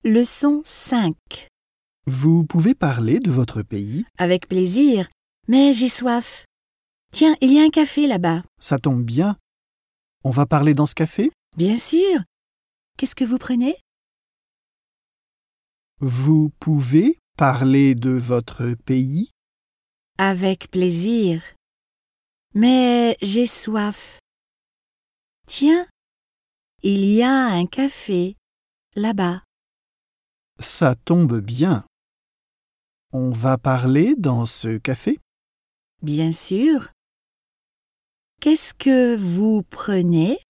Leçon 5. Vous pouvez parler de votre pays? Avec plaisir, mais j'ai soif. Tiens, il y a un café là-bas. Ça tombe bien. On va parler dans ce café? Bien sûr. Qu'est-ce que vous prenez? Vous pouvez parler de votre pays? Avec plaisir. Mais j'ai soif. Tiens, il y a un café là-bas. Ça tombe bien. On va parler dans ce café? Bien sûr. Qu'est-ce que vous prenez?